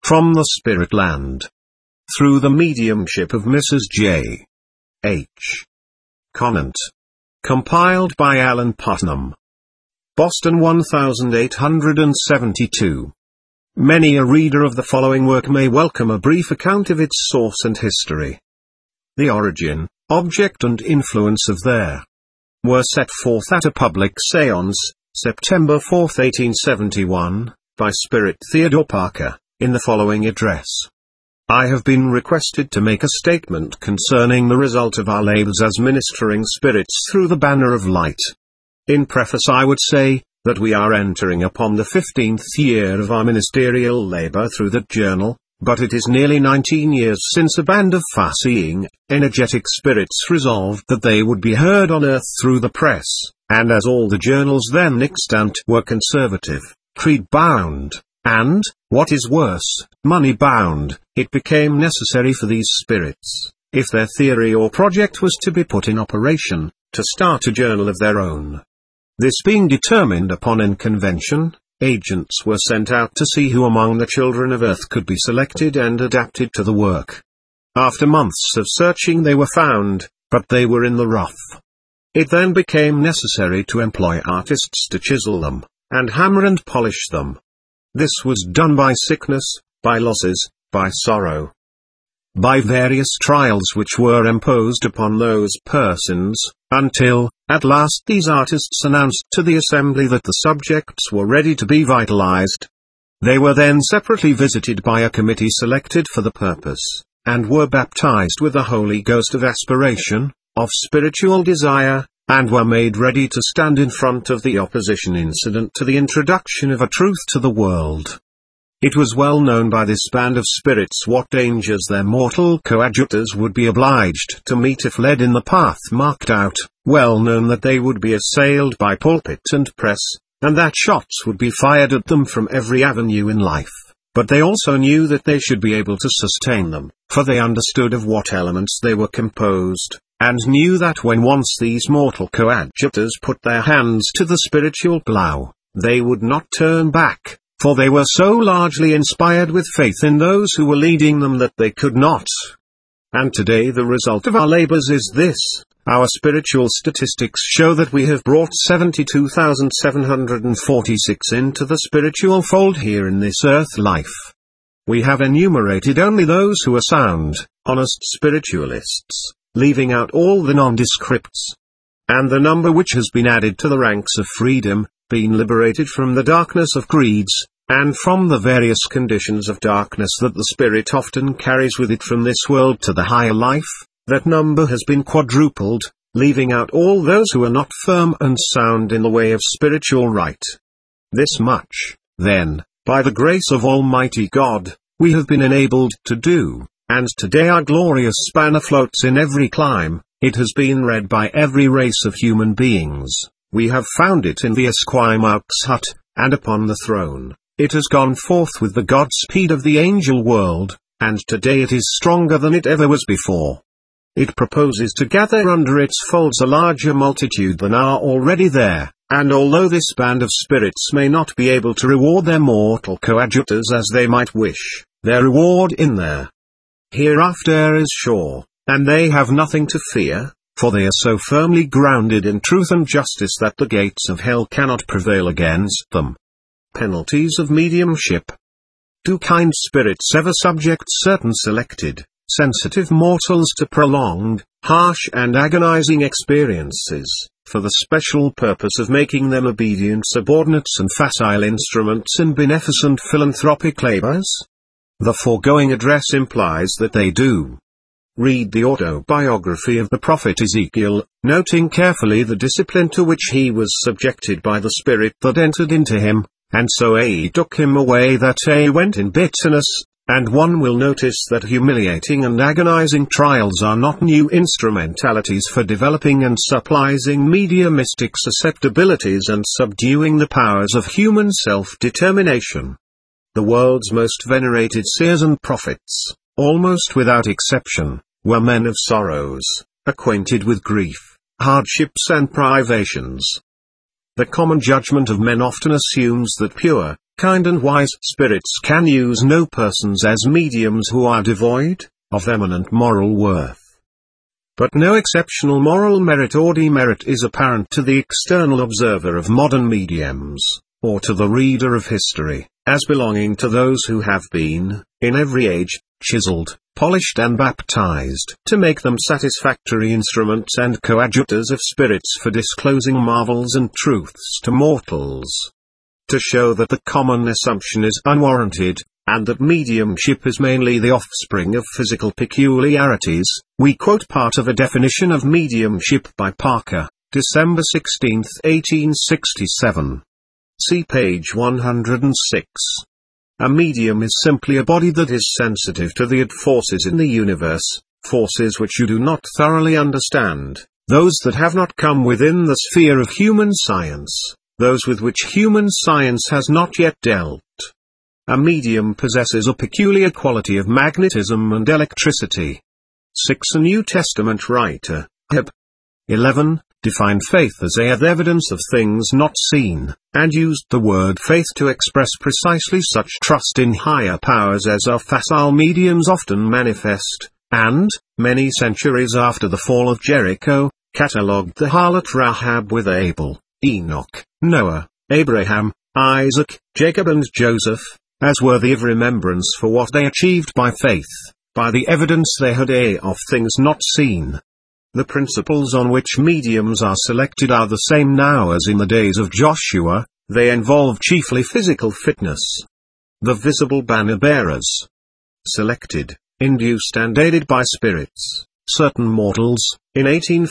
from the Spirit Land. Through the mediumship of Mrs. J. H. Conant. Compiled by Alan Putnam. Boston 1872. Many a reader of the following work may welcome a brief account of its source and history. The origin, object and influence of their were set forth at a public séance, September 4, 1871, by Spirit Theodore Parker, in the following address. I have been requested to make a statement concerning the result of our labors as ministering spirits through the banner of light. In preface I would say, that we are entering upon the 15th year of our ministerial labor through that journal, but it is nearly 19 years since a band of far-seeing, energetic spirits resolved that they would be heard on earth through the press, and as all the journals then extant were conservative, creed-bound, and, what is worse, money-bound, it became necessary for these spirits, if their theory or project was to be put in operation, to start a journal of their own. This being determined upon in convention, agents were sent out to see who among the children of earth could be selected and adapted to the work. After months of searching they were found, but they were in the rough. It then became necessary to employ artists to chisel them, and hammer and polish them. This was done by sickness, by losses, by sorrow, by various trials which were imposed upon those persons, until, at last these artists announced to the assembly that the subjects were ready to be vitalized. They were then separately visited by a committee selected for the purpose, and were baptized with the Holy Ghost of aspiration, of spiritual desire, and were made ready to stand in front of the opposition incident to the introduction of a truth to the world. It was well known by this band of spirits what dangers their mortal coadjutors would be obliged to meet if led in the path marked out, well known that they would be assailed by pulpit and press, and that shots would be fired at them from every avenue in life, but they also knew that they should be able to sustain them, for they understood of what elements they were composed, and knew that when once these mortal coadjutors put their hands to the spiritual plough, they would not turn back. For they were so largely inspired with faith in those who were leading them that they could not. And today the result of our labors is this: our spiritual statistics show that we have brought 72,746 into the spiritual fold here in this earth life. We have enumerated only those who are sound, honest spiritualists, leaving out all the nondescripts. And the number which has been added to the ranks of freedom, been liberated from the darkness of creeds, and from the various conditions of darkness that the spirit often carries with it from this world to the higher life, that number has been quadrupled, leaving out all those who are not firm and sound in the way of spiritual right. This much, then, by the grace of Almighty God, we have been enabled to do, and today our glorious banner floats in every clime. It has been read by every race of human beings. We have found it in the Esquimaux hut, and upon the throne. It has gone forth with the Godspeed of the angel world, and today it is stronger than it ever was before. It proposes to gather under its folds a larger multitude than are already there, and although this band of spirits may not be able to reward their mortal coadjutors as they might wish, their reward in their hereafter is sure, and they have nothing to fear, for they are so firmly grounded in truth and justice that the gates of hell cannot prevail against them. Penalties of mediumship. Do kind spirits ever subject certain selected, sensitive mortals to prolonged, harsh and agonizing experiences, for the special purpose of making them obedient subordinates and facile instruments in beneficent philanthropic labors? The foregoing address implies that they do. Read the autobiography of the prophet Ezekiel, noting carefully the discipline to which he was subjected by the spirit that entered into him, and so he took him away that he went in bitterness, and one will notice that humiliating and agonizing trials are not new instrumentalities for developing and supplying mediumistic susceptibilities and subduing the powers of human self-determination. The world's most venerated seers and prophets, almost without exception, were men of sorrows, acquainted with grief, hardships and privations. The common judgment of men often assumes that pure, Kind and wise spirits can use no persons as mediums who are devoid of eminent moral worth. But no exceptional moral merit or demerit is apparent to the external observer of modern mediums, or to the reader of history, as belonging to those who have been, in every age, chiseled, polished and baptized to make them satisfactory instruments and coadjutors of spirits for disclosing marvels and truths to mortals. To show that the common assumption is unwarranted, and that mediumship is mainly the offspring of physical peculiarities, we quote part of a definition of mediumship by Parker, December 16, 1867. See page 106. A medium is simply a body that is sensitive to the forces in the universe, forces which you do not thoroughly understand, those that have not come within the sphere of human science, those with which human science has not yet dealt. A medium possesses a peculiar quality of magnetism and electricity. 6. A New Testament writer, Heb. 11, defined faith as the evidence of things not seen, and used the word faith to express precisely such trust in higher powers as our facile mediums often manifest, and, many centuries after the fall of Jericho, catalogued the harlot Rahab with Abel, Enoch, Noah, Abraham, Isaac, Jacob and Joseph, as worthy of remembrance for what they achieved by faith, by the evidence they had of things not seen. The principles on which mediums are selected are the same now as in the days of Joshua. They involve chiefly physical fitness. The visible banner bearers. Selected, induced and aided by spirits, certain mortals, in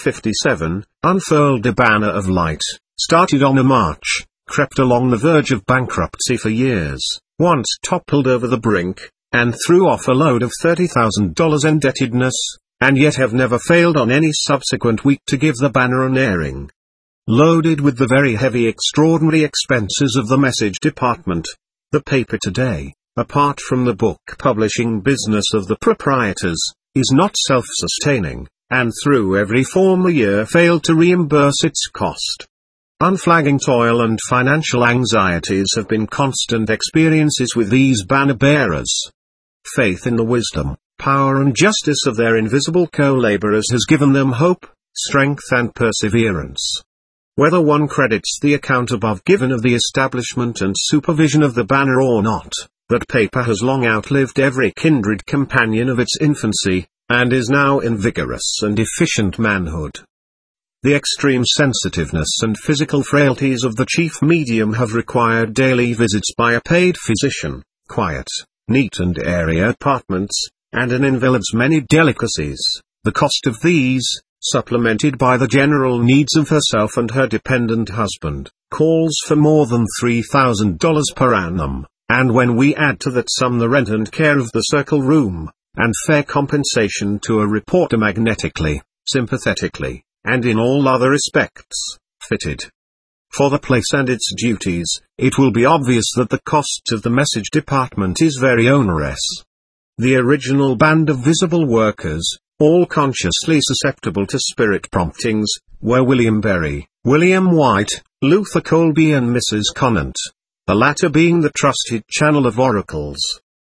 1857, unfurled a banner of light, started on a march, crept along the verge of bankruptcy for years, once toppled over the brink, and threw off a load of $30,000 indebtedness, and yet have never failed on any subsequent week to give the banner an airing. Loaded with the very heavy extraordinary expenses of the message department, the paper today, apart from the book publishing business of the proprietors, is not self-sustaining, and through every former year failed to reimburse its cost. Unflagging toil and financial anxieties have been constant experiences with these banner bearers. Faith in the wisdom, power and justice of their invisible co-laborers has given them hope, strength and perseverance. Whether one credits the account above given of the establishment and supervision of the banner or not, that paper has long outlived every kindred companion of its infancy, and is now in vigorous and efficient manhood. The extreme sensitiveness and physical frailties of the chief medium have required daily visits by a paid physician, quiet, neat and airy apartments, and an invalid's many delicacies. The cost of these, supplemented by the general needs of herself and her dependent husband, calls for more than $3,000 per annum, and when we add to that sum the rent and care of the circle room, and fair compensation to a reporter magnetically, sympathetically, and in all other respects, fitted for the place and its duties, it will be obvious that the cost of the message department is very onerous. The original band of visible workers, all consciously susceptible to spirit promptings, were William Berry, William White, Luther Colby and Mrs. Conant, the latter being the trusted channel of oracles.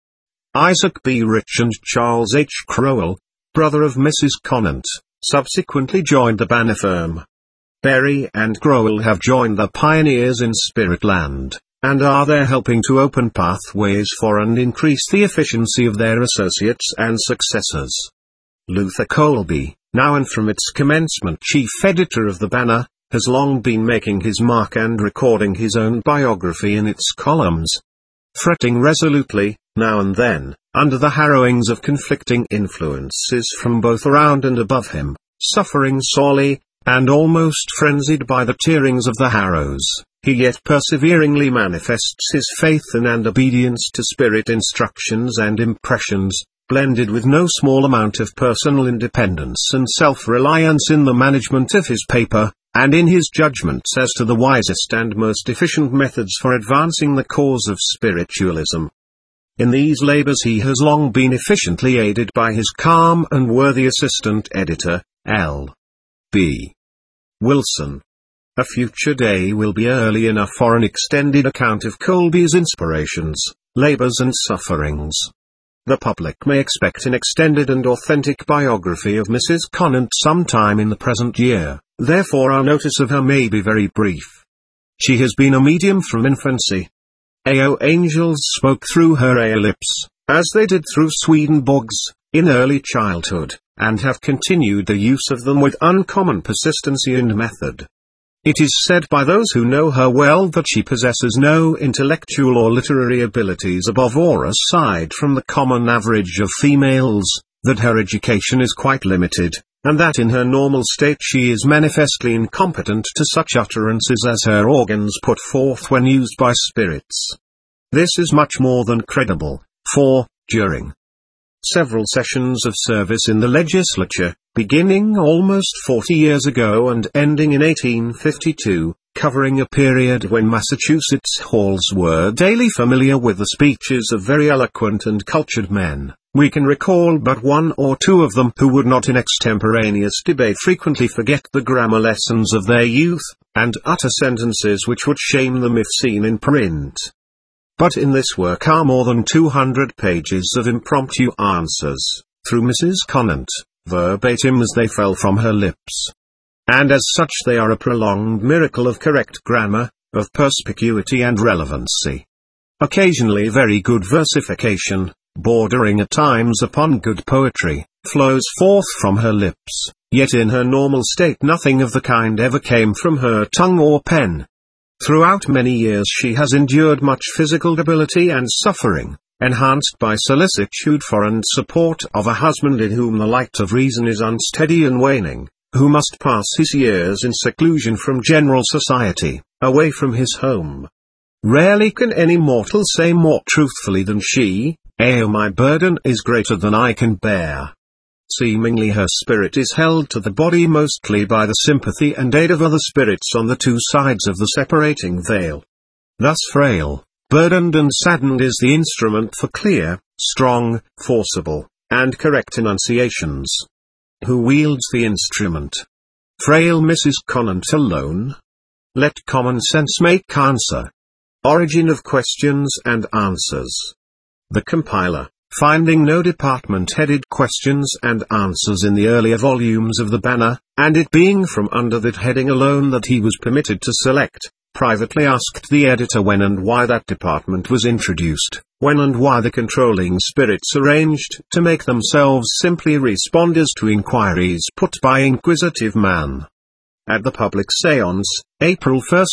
Isaac B. Rich and Charles H. Crowell, brother of Mrs. Conant, subsequently joined the banner firm. Berry and Crowell have joined the pioneers in Spirit Land, and are there helping to open pathways for and increase the efficiency of their associates and successors. Luther Colby, now and from its commencement chief editor of the Banner, has long been making his mark and recording his own biography in its columns. Fretting resolutely, now and then, under the harrowings of conflicting influences from both around and above him, suffering sorely, and almost frenzied by the tearings of the harrows, he yet perseveringly manifests his faith in and obedience to spirit instructions and impressions, blended with no small amount of personal independence and self-reliance in the management of his paper, and in his judgments as to the wisest and most efficient methods for advancing the cause of spiritualism. In these labors he has long been efficiently aided by his calm and worthy assistant editor, L. B. Wilson. A future day will be early enough for an extended account of Colby's inspirations, labors and sufferings. The public may expect an extended and authentic biography of Mrs. Conant sometime in the present year, therefore our notice of her may be very brief. She has been a medium from infancy. A.O. angels spoke through her lips, as they did through Swedenborg's, in early childhood, and have continued the use of them with uncommon persistency and method. It is said by those who know her well that she possesses no intellectual or literary abilities above or aside from the common average of females, that her education is quite limited, and that in her normal state she is manifestly incompetent to such utterances as her organs put forth when used by spirits. This is much more than credible, for, during several sessions of service in the legislature, beginning almost 40 years ago and ending in 1852, covering a period when Massachusetts halls were daily familiar with the speeches of very eloquent and cultured men, we can recall but one or two of them who would not in extemporaneous debate frequently forget the grammar lessons of their youth, and utter sentences which would shame them if seen in print. But in this work are more than 200 pages of impromptu answers, through Mrs. Conant, verbatim as they fell from her lips. And as such they are a prolonged miracle of correct grammar, of perspicuity and relevancy. Occasionally very good versification, bordering at times upon good poetry, flows forth from her lips, yet in her normal state nothing of the kind ever came from her tongue or pen. Throughout many years she has endured much physical debility and suffering, enhanced by solicitude for and support of a husband in whom the light of reason is unsteady and waning, who must pass his years in seclusion from general society, away from his home. Rarely can any mortal say more truthfully than she, "Oh, my burden is greater than I can bear." Seemingly her spirit is held to the body mostly by the sympathy and aid of other spirits on the two sides of the separating veil. Thus frail, burdened and saddened is the instrument for clear, strong, forcible, and correct enunciations. Who wields the instrument? Frail Mrs. Conant alone? Let common sense make answer. Origin of questions and answers. The compiler, finding no department-headed questions and answers in the earlier volumes of the Banner, and it being from under that heading alone that he was permitted to select, privately asked the editor when and why that department was introduced, when and why the controlling spirits arranged to make themselves simply responders to inquiries put by inquisitive man. At the public séance, April 1,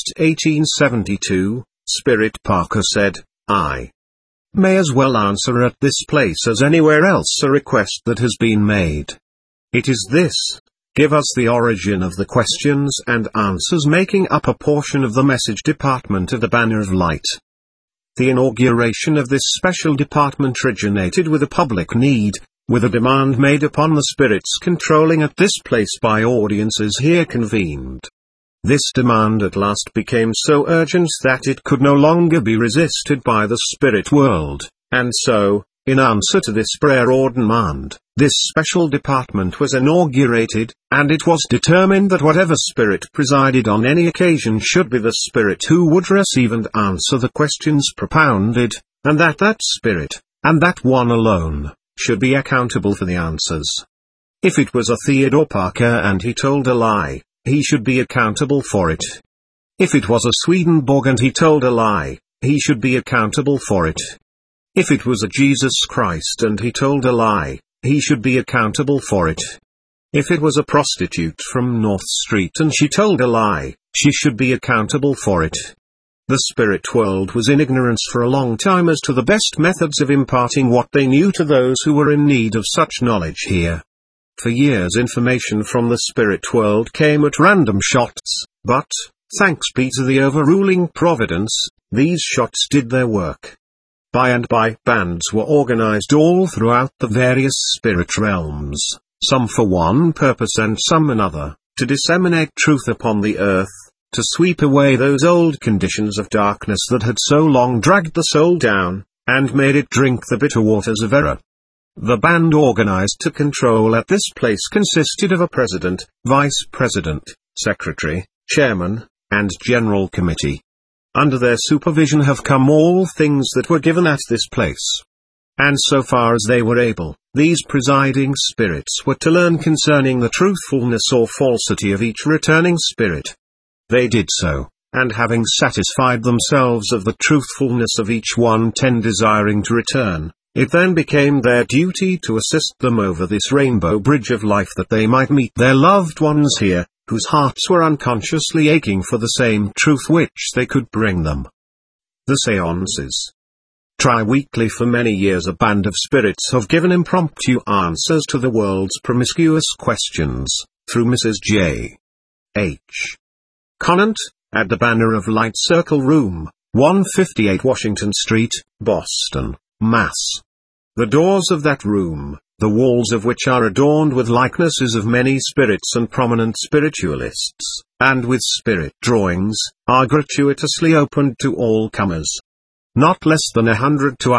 1872, Spirit Parker said, "I may as well answer at this place as anywhere else a request that has been made. It is this: give us the origin of the questions and answers making up a portion of the message department of the Banner of Light." The inauguration of this special department originated with a public need, with a demand made upon the spirits controlling at this place by audiences here convened. This demand at last became so urgent that it could no longer be resisted by the spirit world, and so, in answer to this prayer or demand, this special department was inaugurated, and it was determined that whatever spirit presided on any occasion should be the spirit who would receive and answer the questions propounded, and that spirit, and that one alone, should be accountable for the answers. If it was a Theodore Parker and he told a lie, he should be accountable for it. If it was a Swedenborg and he told a lie, he should be accountable for it. If it was a Jesus Christ and he told a lie, he should be accountable for it. If it was a prostitute from North Street and she told a lie, she should be accountable for it. The spirit world was in ignorance for a long time as to the best methods of imparting what they knew to those who were in need of such knowledge here. For years information from the spirit world came at random shots, but, thanks be to the overruling providence, these shots did their work. By and by, bands were organized all throughout the various spirit realms, some for one purpose and some another, to disseminate truth upon the earth, to sweep away those old conditions of darkness that had so long dragged the soul down, and made it drink the bitter waters of error. The band organized to control at this place consisted of a president, vice president, secretary, chairman, and General Committee. Under their supervision have come all things that were given at this place. And so far as they were able, these presiding spirits were to learn concerning the truthfulness or falsity of each returning spirit. They did so, and having satisfied themselves of the truthfulness of each one desiring to return, it then became their duty to assist them over this rainbow bridge of life that they might meet their loved ones here, whose hearts were unconsciously aching for the same truth which they could bring them. The Seances. Tri-weekly for many years a band of spirits have given impromptu answers to the world's promiscuous questions, through Mrs. J. H. Conant, at the Banner of Light Circle Room, 158 Washington Street, Boston, Mass. The doors of that room, the walls of which are adorned with likenesses of many spirits and prominent spiritualists, and with spirit drawings, are gratuitously opened to all comers. Not less than 100 to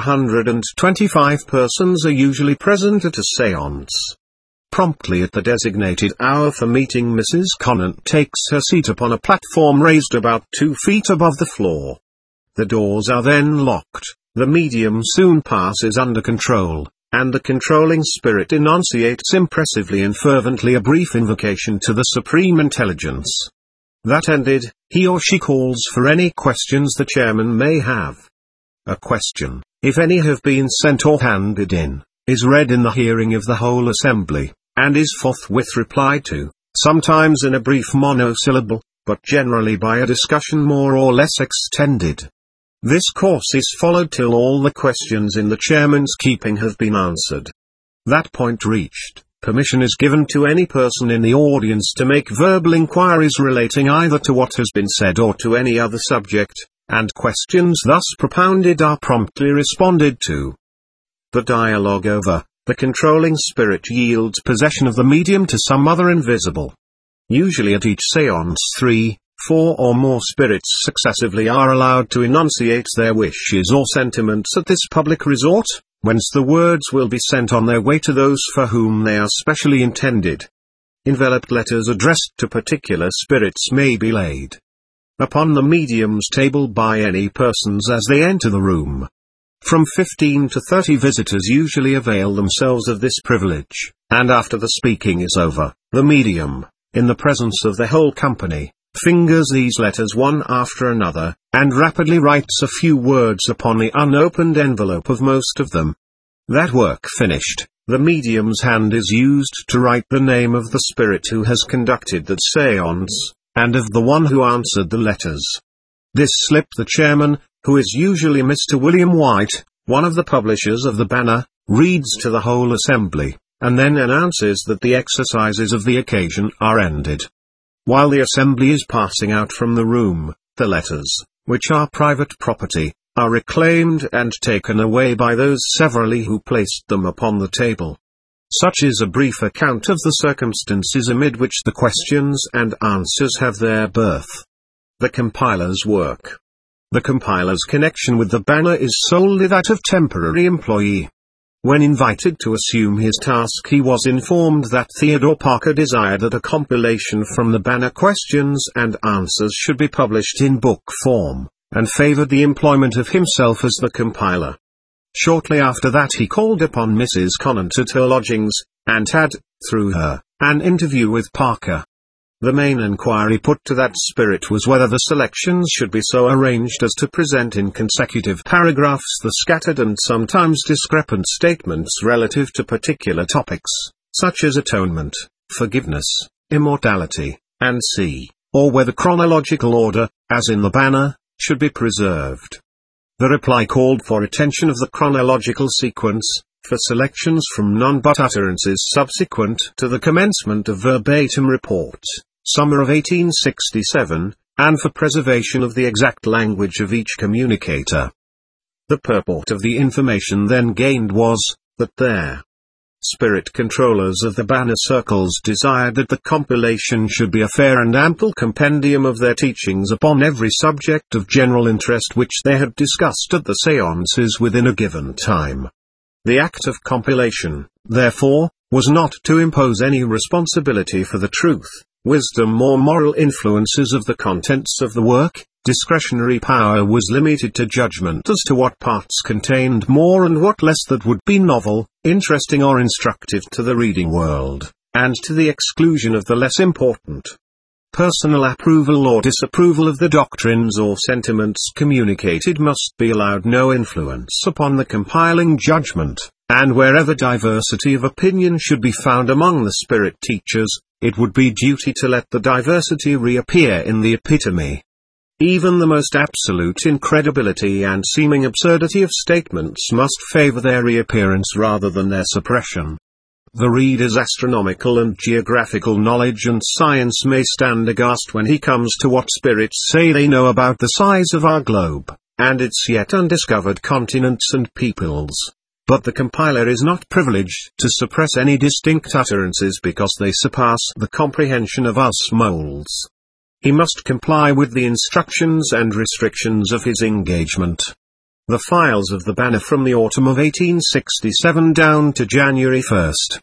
125 persons are usually present at a séance. Promptly at the designated hour for meeting, Mrs. Conant takes her seat upon a platform raised about 2 feet above the floor. The doors are then locked, the medium soon passes under control, and the controlling spirit enunciates impressively and fervently a brief invocation to the Supreme Intelligence. That ended, he or she calls for any questions the chairman may have. A question, if any have been sent or handed in, is read in the hearing of the whole assembly, and is forthwith replied to, sometimes in a brief monosyllable, but generally by a discussion more or less extended. This course is followed till all the questions in the chairman's keeping have been answered. That point reached, permission is given to any person in the audience to make verbal inquiries relating either to what has been said or to any other subject, and questions thus propounded are promptly responded to. The dialogue over, the controlling spirit yields possession of the medium to some other invisible. Usually at each séance 3, 4 or more spirits successively are allowed to enunciate their wishes or sentiments at this public resort, whence the words will be sent on their way to those for whom they are specially intended. Enveloped letters addressed to particular spirits may be laid upon the medium's table by any persons as they enter the room. From 15 to 30 visitors usually avail themselves of this privilege, and after the speaking is over, the medium, in the presence of the whole company, fingers these letters one after another, and rapidly writes a few words upon the unopened envelope of most of them. That work finished, the medium's hand is used to write the name of the spirit who has conducted that séance, and of the one who answered the letters. This slip the chairman, who is usually Mr. William White, one of the publishers of the Banner, reads to the whole assembly, and then announces that the exercises of the occasion are ended. While the assembly is passing out from the room, the letters, which are private property, are reclaimed and taken away by those severally who placed them upon the table. Such is a brief account of the circumstances amid which the questions and answers have their birth. The compiler's work. The compiler's connection with the Banner is solely that of temporary employee. When invited to assume his task, he was informed that Theodore Parker desired that a compilation from the Banner questions and answers should be published in book form, and favored the employment of himself as the compiler. Shortly after that he called upon Mrs. Conant at her lodgings, and had, through her, an interview with Parker. The main inquiry put to that spirit was whether the selections should be so arranged as to present in consecutive paragraphs the scattered and sometimes discrepant statements relative to particular topics, such as atonement, forgiveness, immortality, and or whether chronological order, as in the Banner, should be preserved. The reply called for attention of the chronological sequence, for selections from none but utterances subsequent to the commencement of verbatim reports, summer of 1867, and for preservation of the exact language of each communicator. The purport of the information then gained was, that their spirit controllers of the Banner circles desired that the compilation should be a fair and ample compendium of their teachings upon every subject of general interest which they had discussed at the séances within a given time. The act of compilation, therefore, was not to impose any responsibility for the truth, wisdom or moral influences of the contents of the work. Discretionary power was limited to judgment as to what parts contained more and what less that would be novel, interesting or instructive to the reading world, and to the exclusion of the less important. Personal approval or disapproval of the doctrines or sentiments communicated must be allowed no influence upon the compiling judgment, and wherever diversity of opinion should be found among the spirit teachers, it would be duty to let the diversity reappear in the epitome. Even the most absolute incredibility and seeming absurdity of statements must favor their reappearance rather than their suppression. The reader's astronomical and geographical knowledge and science may stand aghast when he comes to what spirits say they know about the size of our globe, and its yet undiscovered continents and peoples. But the compiler is not privileged to suppress any distinct utterances because they surpass the comprehension of us moles. He must comply with the instructions and restrictions of his engagement. The files of the Banner from the autumn of 1867 down to January 1,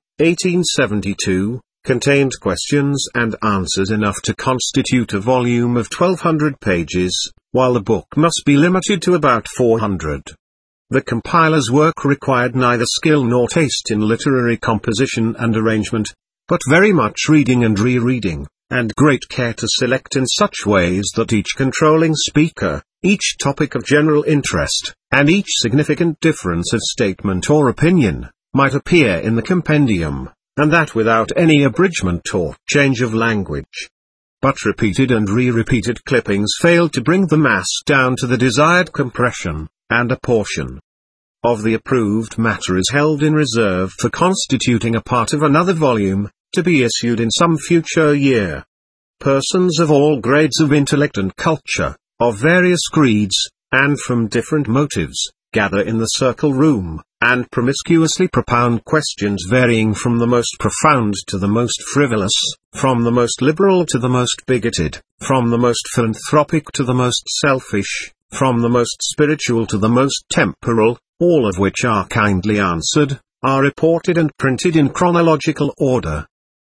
1872, contained questions and answers enough to constitute a volume of 1,200 pages, while the book must be limited to about 400. The compiler's work required neither skill nor taste in literary composition and arrangement, but very much reading and rereading, and great care to select in such ways that each controlling speaker, each topic of general interest, and each significant difference of statement or opinion, might appear in the compendium, and that without any abridgment or change of language. But repeated and re-repeated clippings failed to bring the mass down to the desired compression, and a portion of the approved matter is held in reserve for constituting a part of another volume, to be issued in some future year. Persons of all grades of intellect and culture, of various creeds, and from different motives, gather in the circle room, and promiscuously propound questions varying from the most profound to the most frivolous, from the most liberal to the most bigoted, from the most philanthropic to the most selfish, from the most spiritual to the most temporal, all of which are kindly answered, are reported and printed in chronological order.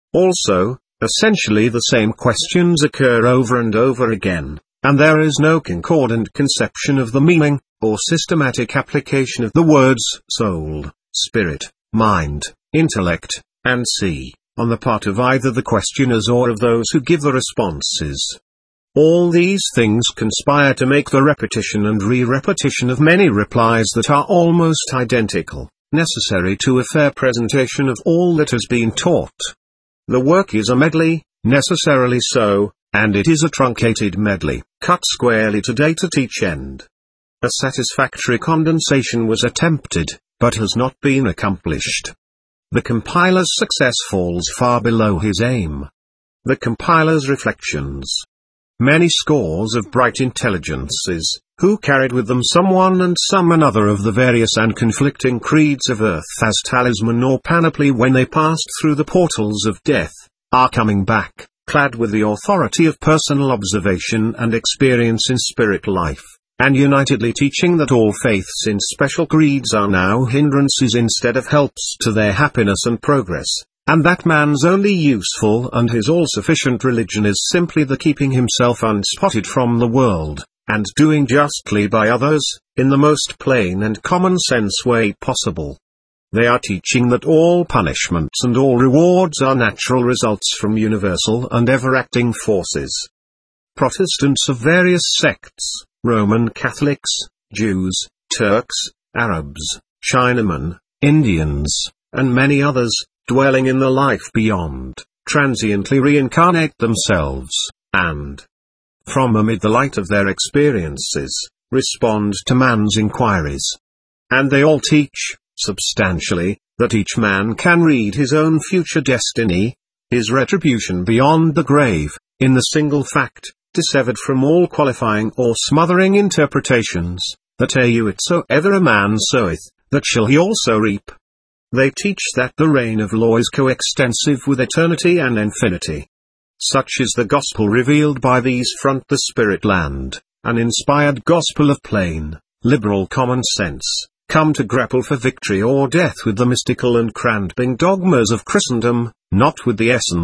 Also, essentially the same questions occur over and over again, and there is no concordant conception of the meaning, or systematic application of the words soul, spirit, mind, intellect, and see, on the part of either the questioners or of those who give the responses. All these things conspire to make the repetition and re-repetition of many replies that are almost identical, necessary to a fair presentation of all that has been taught. The work is a medley, necessarily so, and it is a truncated medley, cut squarely to date at each end. A satisfactory condensation was attempted, but has not been accomplished. The compiler's success falls far below his aim. The compiler's reflections. Many scores of bright intelligences, who carried with them some one and some another of the various and conflicting creeds of earth as talisman or panoply when they passed through the portals of death, are coming back, clad with the authority of personal observation and experience in spirit life, and unitedly teaching that all faiths in special creeds are now hindrances instead of helps to their happiness and progress, and that man's only useful and his all-sufficient religion is simply the keeping himself unspotted from the world, and doing justly by others, in the most plain and common-sense way possible. They are teaching that all punishments and all rewards are natural results from universal and ever-acting forces. Protestants of various sects, Roman Catholics, Jews, Turks, Arabs, Chinamen, Indians, and many others, dwelling in the life beyond, transiently reincarnate themselves, and, from amid the light of their experiences, respond to man's inquiries. And they all teach, substantially, that each man can read his own future destiny, his retribution beyond the grave, in the single fact, dissevered from all qualifying or smothering interpretations, that whatsoever a man soweth, that shall he also reap. They teach that the reign of law is coextensive with eternity and infinity. Such is the gospel revealed by these front the spirit land, an inspired gospel of plain, liberal common sense, come to grapple for victory or death with the mystical and cramping dogmas of Christendom, not with the essence,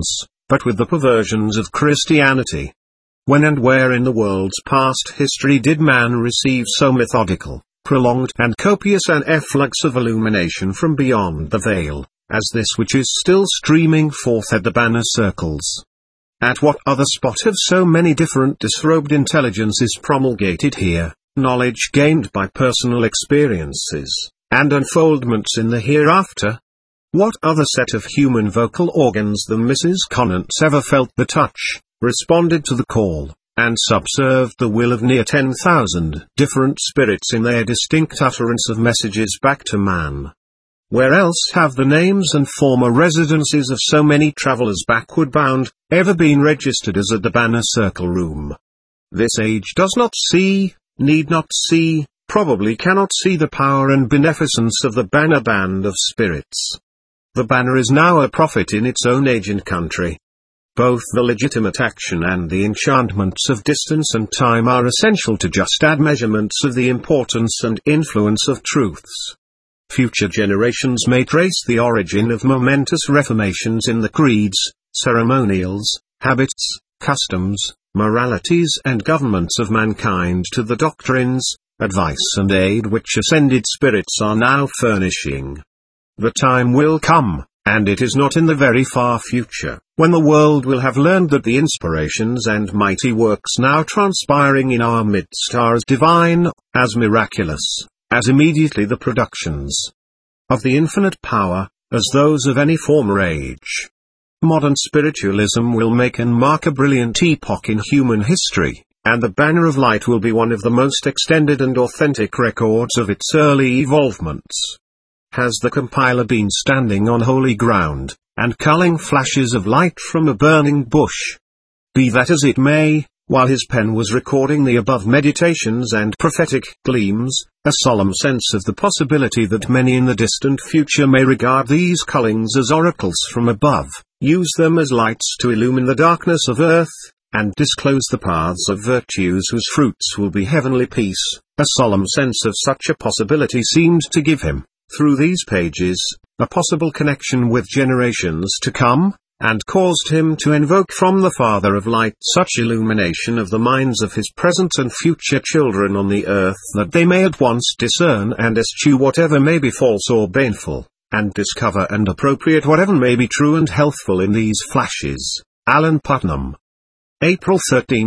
but with the perversions of Christianity. When and where in the world's past history did man receive so methodical, prolonged and copious an efflux of illumination from beyond the veil, as this which is still streaming forth at the banner circles? At what other spot have so many different disrobed intelligences promulgated here, knowledge gained by personal experiences, and unfoldments in the hereafter? What other set of human vocal organs than Mrs. Conant's ever felt the touch, responded to the call, and subserved the will of near 10,000 different spirits in their distinct utterance of messages back to man? Where else have the names and former residences of so many travellers backward bound, ever been registered as at the Banner Circle Room? This age does not see, need not see, probably cannot see the power and beneficence of the Banner Band of Spirits. The Banner is now a prophet in its own age and country. Both the legitimate action and the enchantments of distance and time are essential to just measurements of the importance and influence of truths. Future generations may trace the origin of momentous reformations in the creeds, ceremonials, habits, customs, moralities and governments of mankind to the doctrines, advice and aid which ascended spirits are now furnishing. The time will come, and it is not in the very far future, when the world will have learned that the inspirations and mighty works now transpiring in our midst are as divine, as miraculous, as immediately the productions of the infinite power, as those of any former age. Modern spiritualism will make and mark a brilliant epoch in human history, and the Banner of Light will be one of the most extended and authentic records of its early evolvements. Has the compiler been standing on holy ground, and culling flashes of light from a burning bush? Be that as it may, while his pen was recording the above meditations and prophetic gleams, a solemn sense of the possibility that many in the distant future may regard these cullings as oracles from above, use them as lights to illumine the darkness of earth, and disclose the paths of virtues whose fruits will be heavenly peace. A solemn sense of such a possibility seemed to give him, through these pages, a possible connection with generations to come, and caused him to invoke from the Father of Light such illumination of the minds of his present and future children on the earth that they may at once discern and eschew whatever may be false or baneful, and discover and appropriate whatever may be true and healthful in these flashes. Alan Putnam. April 13,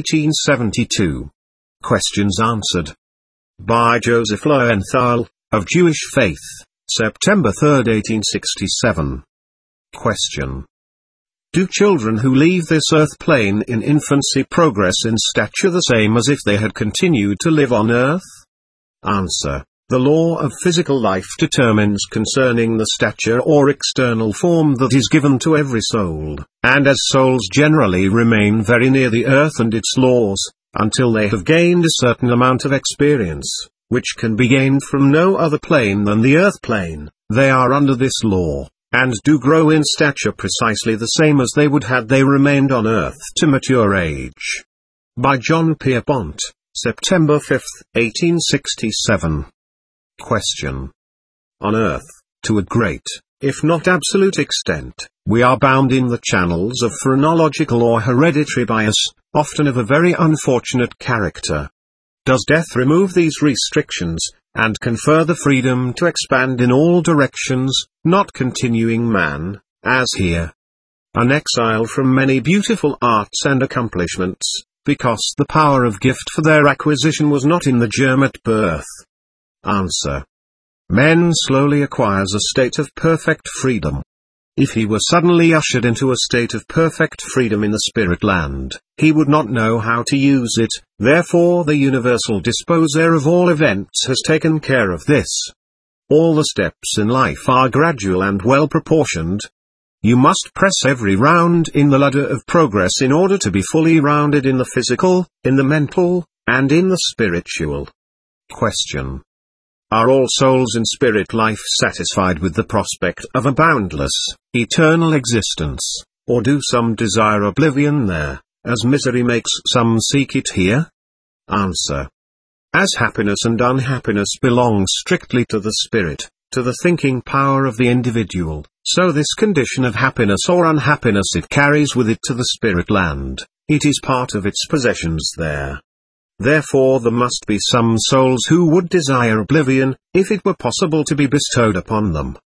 1872. Questions answered. By Joseph Lowenthal, of Jewish Faith, September 3, 1867. Question. Do children who leave this earth plane in infancy progress in stature the same as if they had continued to live on earth? Answer. The law of physical life determines concerning the stature or external form that is given to every soul, and as souls generally remain very near the earth and its laws, until they have gained a certain amount of experience, which can be gained from no other plane than the earth plane, they are under this law, and do grow in stature precisely the same as they would had they remained on earth to mature age. By John Pierpont, September 5, 1867. Question. On earth, to a great, if not absolute extent, we are bound in the channels of phrenological or hereditary bias, often of a very unfortunate character. Does death remove these restrictions, and confer the freedom to expand in all directions, not continuing man, as here, an exile from many beautiful arts and accomplishments, because the power of gift for their acquisition was not in the germ at birth? Answer. Man slowly acquires a state of perfect freedom. If he were suddenly ushered into a state of perfect freedom in the spirit land, he would not know how to use it, therefore the universal disposer of all events has taken care of this. All the steps in life are gradual and well proportioned. You must press every round in the ladder of progress in order to be fully rounded in the physical, in the mental, and in the spiritual. Question. Are all souls in spirit life satisfied with the prospect of a boundless, eternal existence, or do some desire oblivion there, as misery makes some seek it here? Answer. As happiness and unhappiness belong strictly to the spirit, to the thinking power of the individual, so this condition of happiness or unhappiness it carries with it to the spirit land. It is part of its possessions there. Therefore there must be some souls who would desire oblivion, if it were possible to be bestowed upon them.